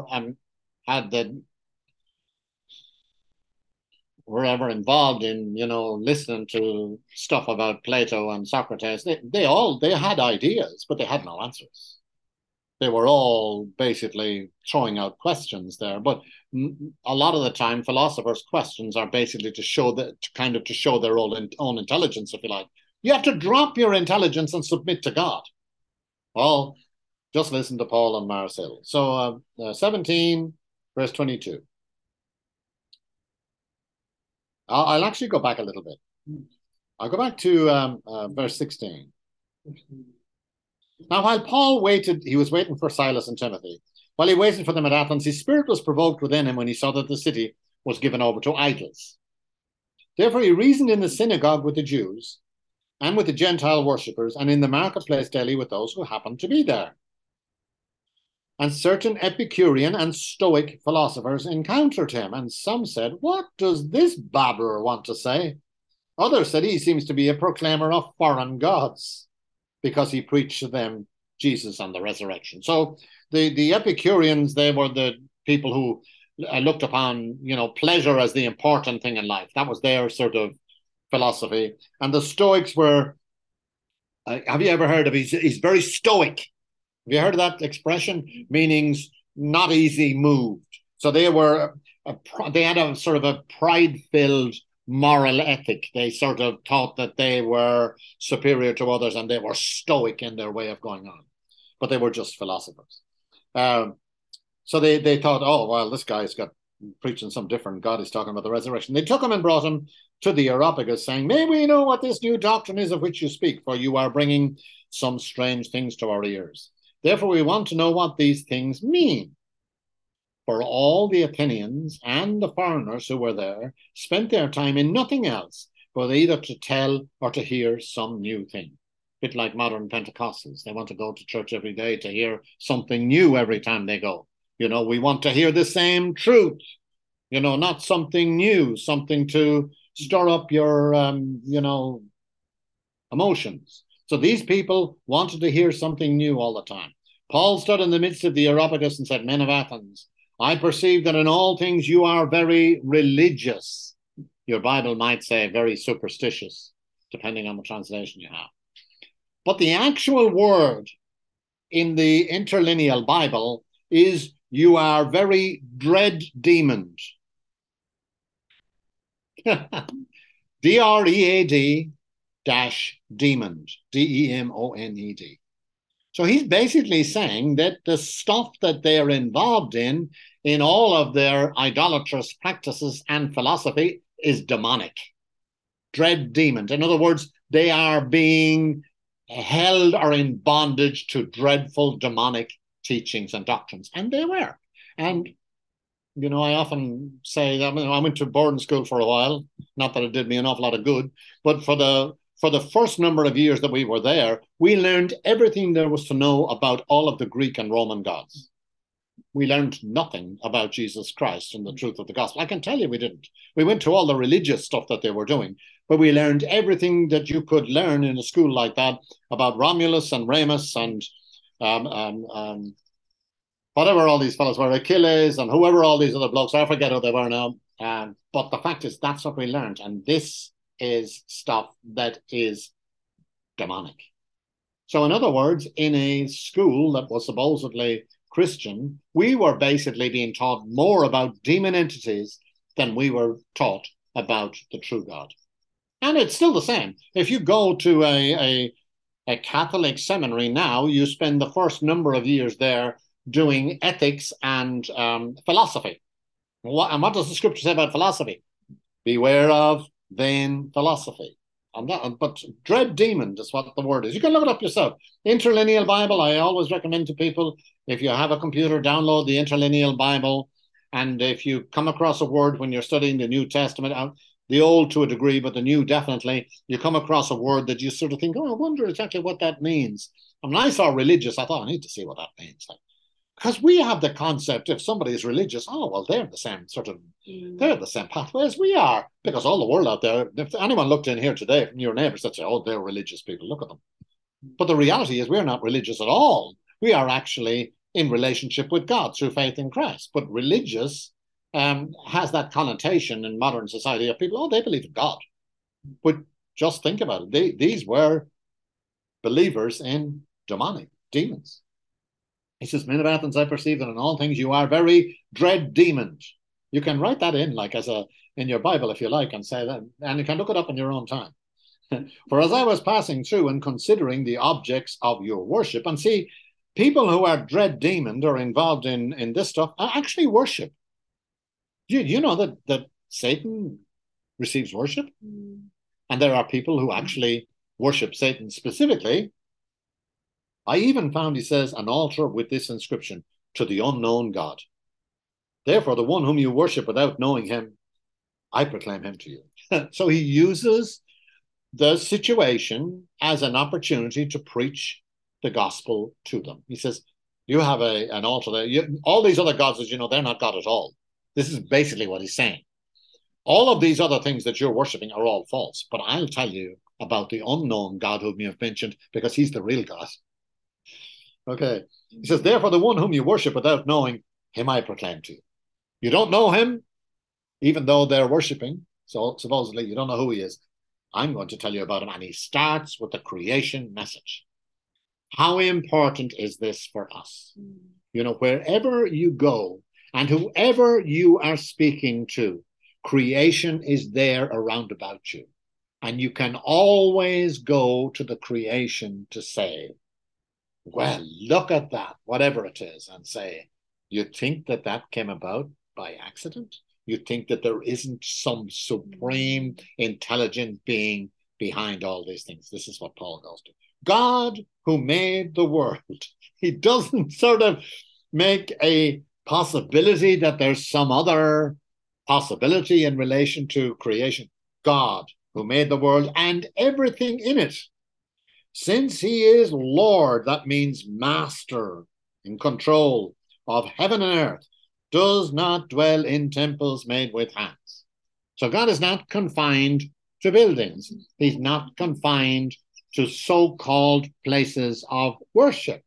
were ever involved in, listening to stuff about Plato and Socrates, they had ideas, but they had no answers. They were all basically throwing out questions there. But a lot of the time, philosophers' questions are basically to show their own intelligence, if you like. You have to drop your intelligence and submit to God. Well, just listen to Paul and Mars Hill. So 17, verse 22. I'll actually go back a little bit. I'll go back to verse 16. Now, while Paul waited, he was waiting for Silas and Timothy. While he waited for them at Athens, his spirit was provoked within him when he saw that the city was given over to idols. Therefore, he reasoned in the synagogue with the Jews and with the Gentile worshippers, and in the marketplace daily with those who happened to be there. And certain Epicurean and Stoic philosophers encountered him, and some said, "What does this babbler want to say?" Others said, "He seems to be a proclaimer of foreign gods, because he preached to them Jesus and the resurrection." So the Epicureans, they were the people who looked upon, pleasure as the important thing in life. That was their sort of philosophy. And the Stoics were, have you ever heard of, he's very stoic. Have you heard of that expression? Meanings not easy moved. So they had a sort of a pride-filled moral ethic. They sort of thought that they were superior to others, and they were stoic in their way of going on. But they were just philosophers. So they thought, oh, well, this guy's got preaching some different God. He's talking about the resurrection. They took him and brought him to the Areopagus, saying, "May we know what this new doctrine is of which you speak, for you are bringing some strange things to our ears. Therefore, we want to know what these things mean." For all the Athenians and the foreigners who were there spent their time in nothing else but either to tell or to hear some new thing. A bit like modern Pentecostals. They want to go to church every day to hear something new every time they go. We want to hear the same truth, not something new, something to stir up your, emotions. So these people wanted to hear something new all the time. Paul stood in the midst of the Areopagus and said, "Men of Athens, I perceive that in all things you are very religious." Your Bible might say very superstitious, depending on the translation you have. But the actual word in the interlineal Bible is you are very dread-demoned. D-R-E-A-D -demoned, D-E-M-O-N-E-D. So he's basically saying that the stuff that they're involved in all of their idolatrous practices and philosophy, is demonic. Dread-demoned. In other words, they are being held or in bondage to dreadful demonic teachings and doctrines. And they were. And, I often say that I went to boarding school for a while. Not that it did me an awful lot of good, but for the first number of years that we were there, we learned everything there was to know about all of the Greek and Roman gods. We learned nothing about Jesus Christ and the truth of the gospel. I can tell you we didn't. We went to all the religious stuff that they were doing, but we learned everything that you could learn in a school like that about Romulus and Remus and whatever all these fellows were, Achilles and whoever all these other blokes, I forget who they were now. But the fact is, that's what we learned. And this is stuff that is demonic. So in other words, in a school that was supposedly Christian, we were basically being taught more about demon entities than we were taught about the true God. And it's still the same. If you go to a Catholic seminary now, you spend the first number of years there doing ethics and philosophy. And what does the scripture say about philosophy? Beware of vain philosophy. But dread-demoned is what the word is. You can look it up yourself. Interlineal Bible, I always recommend to people, if you have a computer, download the Interlineal Bible. And if you come across a word when you're studying the New Testament, the Old to a degree, but the New definitely, you come across a word that you sort of think, oh, I wonder exactly what that means. And when I saw religious, I thought, I need to see what that means. Because we have the concept, if somebody is religious, oh, well, they're the same sort of, they're the same pathway as we are. Because all the world out there, if anyone looked in here today from your neighbors, they'd say, oh, they're religious people, look at them. But the reality is we're not religious at all. We are actually in relationship with God through faith in Christ. But religious has that connotation in modern society of people, oh, they believe in God. But just think about it. These were believers in demons. He says, men of Athens, I perceive that in all things you are very dread-demoned. You can write that in in your Bible if you like and say that, and you can look it up in your own time. For as I was passing through and considering the objects of your worship, and see, people who are dread-demoned or involved in this stuff actually worship. You know that Satan receives worship? And there are people who actually worship Satan specifically. I even found, he says, an altar with this inscription, to the unknown God. Therefore, the one whom you worship without knowing him, I proclaim him to you. So he uses the situation as an opportunity to preach the gospel to them. He says, you have an altar there. All these other gods, as you know, they're not God at all. This is basically what he's saying. All of these other things that you're worshiping are all false, but I'll tell you about the unknown God whom you have mentioned, because he's the real God. Okay. He says, therefore, the one whom you worship without knowing him, I proclaim to you. You don't know him, even though they're worshiping. So supposedly you don't know who he is. I'm going to tell you about him. And he starts with the creation message. How important is this for us? You know, wherever you go and whoever you are speaking to, creation is there around about you. And you can always go to the creation to say, well, look at that, whatever it is, and say, you think that that came about by accident? You think that there isn't some supreme intelligent being behind all these things? This is what Paul goes to. God who made the world. He doesn't sort of make a possibility that there's some other possibility in relation to creation. God who made the world and everything in it. Since he is Lord, that means master, in control of heaven and earth, does not dwell in temples made with hands. So God is not confined to buildings. He's not confined to so-called places of worship.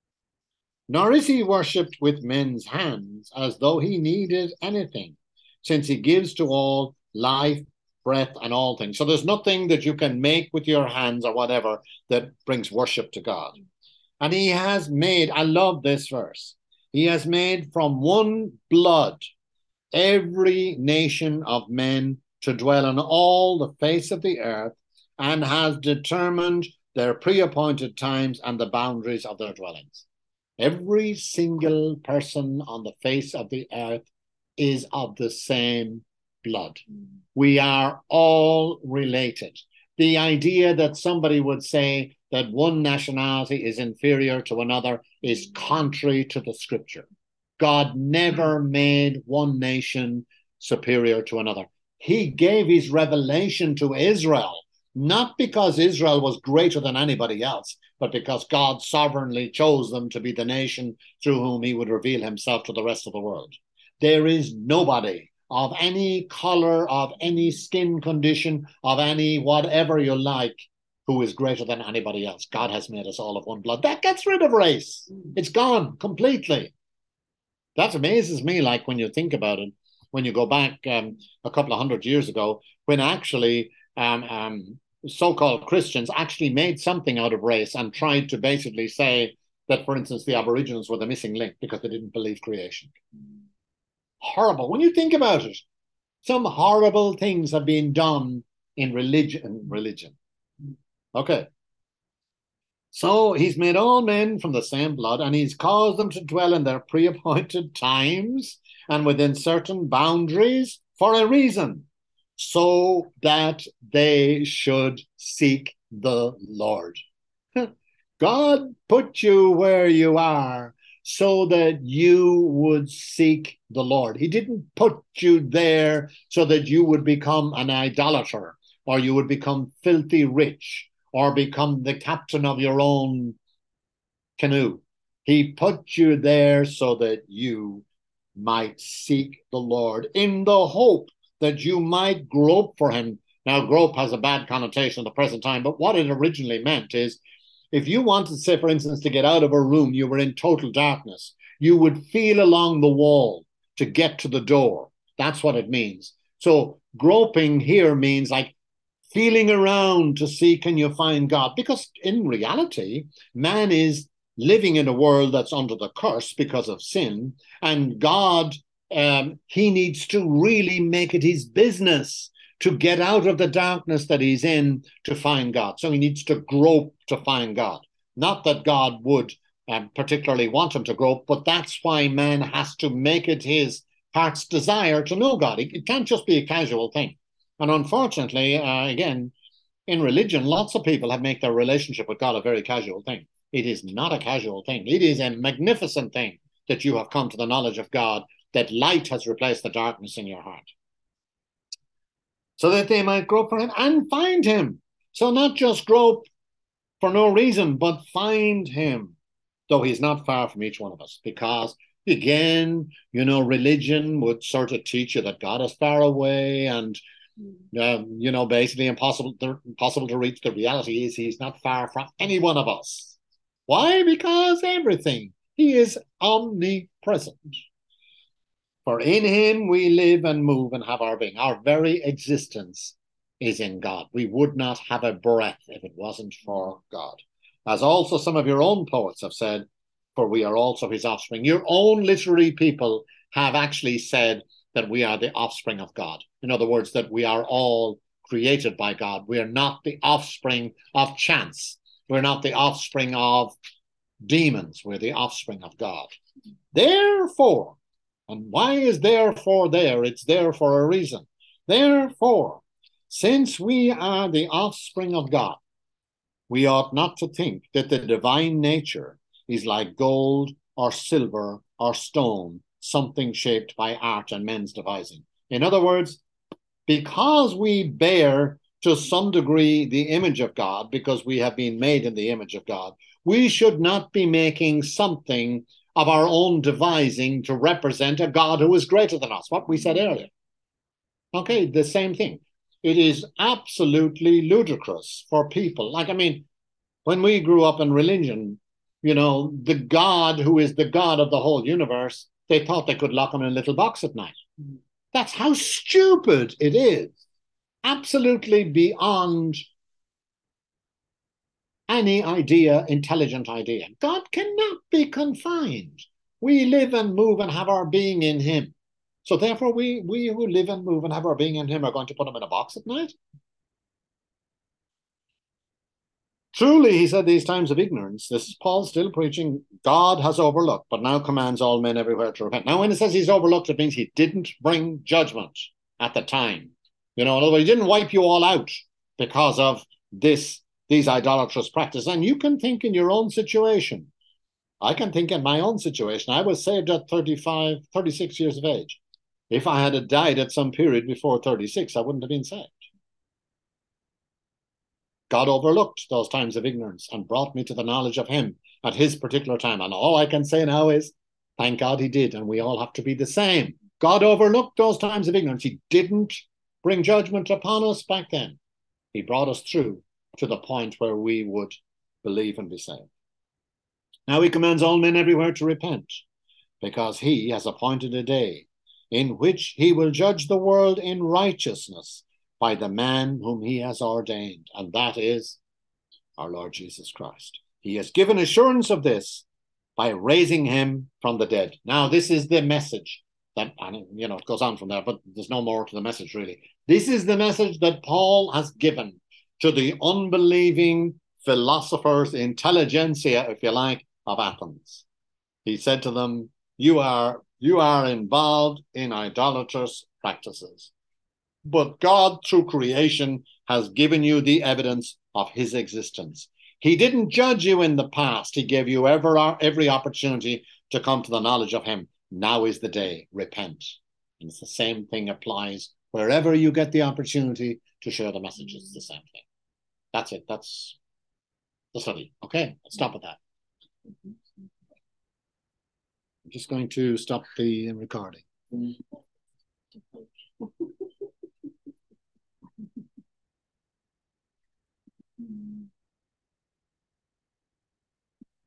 Nor is he worshipped with men's hands as though he needed anything, since he gives to all life, breath, and all things. So there's nothing that you can make with your hands or whatever that brings worship to God. And he has made, I love this verse, he has made from one blood every nation of men to dwell on all the face of the earth, and has determined their pre-appointed times and the boundaries of their dwellings. Every single person on the face of the earth is of the same blood. We are all related. The idea that somebody would say that one nationality is inferior to another is contrary to the scripture. God never made one nation superior to another. He gave his revelation to Israel, not because Israel was greater than anybody else, but because God sovereignly chose them to be the nation through whom he would reveal himself to the rest of the world. There is nobody of any color, of any skin condition, of any whatever you like, who is greater than anybody else. God has made us all of one blood. That gets rid of race. It's gone completely. That amazes me, like when you think about it, when you go back a couple of 100 years ago, when actually so-called Christians actually made something out of race and tried to basically say that, for instance, the Aboriginals were the missing link because they didn't believe creation. Horrible. When you think about it, some horrible things have been done in religion. Okay. So he's made all men from the same blood, and he's caused them to dwell in their pre-appointed times and within certain boundaries for a reason, so that they should seek the Lord. God put you where you are so that you would seek the Lord. He didn't put you there so that you would become an idolater, or you would become filthy rich, or become the captain of your own canoe. He put you there so that you might seek the Lord in the hope that you might grope for him. Now, grope has a bad connotation at the present time, but what it originally meant is, if you wanted, say, for instance, to get out of a room, you were in total darkness, you would feel along the wall to get to the door. That's what it means. So groping here means like feeling around to see, can you find God? Because in reality, man is living in a world that's under the curse because of sin, and God, he needs to really make it his business to get out of the darkness that he's in to find God. So he needs to grope to find God. Not that God would particularly want him to grope, but that's why man has to make it his heart's desire to know God. It can't just be a casual thing. And unfortunately, again, in religion, lots of people have made their relationship with God a very casual thing. It is not a casual thing. It is a magnificent thing that you have come to the knowledge of God, that light has replaced the darkness in your heart, so that they might grope for him and find him. So not just grope for no reason, but find him, though he's not far from each one of us. Because, again, religion would sort of teach you that God is far away and, basically impossible to reach. The reality is he's not far from any one of us. Why? Because everything. He is omnipresent. For in him we live and move and have our being. Our very existence is in God. We would not have a breath if it wasn't for God. As also some of your own poets have said, for we are also his offspring. Your own literary people have actually said that we are the offspring of God. In other words, that we are all created by God. We are not the offspring of chance. We're not the offspring of demons. We're the offspring of God. Therefore, and why is therefore there? It's there for a reason. Therefore, since we are the offspring of God, we ought not to think that the divine nature is like gold or silver or stone, something shaped by art and men's devising. In other words, because we bear to some degree the image of God, because we have been made in the image of God, we should not be making something of our own devising to represent a God who is greater than us, what we said earlier. Okay, the same thing. It is absolutely ludicrous for people. When we grew up in religion, the God who is the God of the whole universe, they thought they could lock him in a little box at night. That's how stupid it is. Absolutely beyond any idea, intelligent idea. God cannot be confined. We live and move and have our being in him. So therefore, we who live and move and have our being in him are going to put him in a box at night? Truly, he said, these times of ignorance, this is Paul still preaching, God has overlooked, but now commands all men everywhere to repent. Now, when it says he's overlooked, it means he didn't bring judgment at the time. In other words, he didn't wipe you all out because of these idolatrous practices. And you can think in your own situation. I can think in my own situation. I was saved at 36 years of age. If I had died at some period before 36, I wouldn't have been saved. God overlooked those times of ignorance and brought me to the knowledge of him at his particular time. And all I can say now is, thank God he did. And we all have to be the same. God overlooked those times of ignorance. He didn't bring judgment upon us back then. He brought us through to the point where we would believe and be saved. Now he commands all men everywhere to repent, because he has appointed a day in which he will judge the world in righteousness by the man whom he has ordained, and that is our Lord Jesus Christ. He has given assurance of this by raising him from the dead. Now, this is the message that, it goes on from there, but there's no more to the message, really. This is the message that Paul has given to the unbelieving philosophers, intelligentsia, if you like, of Athens. He said to them, you are involved in idolatrous practices. But God, through creation, has given you the evidence of his existence. He didn't judge you in the past. He gave you every opportunity to come to the knowledge of him. Now is the day. Repent. And it's the same thing applies wherever you get the opportunity to share the message. It's the same thing. That's it. That's the study. Okay, let's stop with that. I'm just going to stop the recording.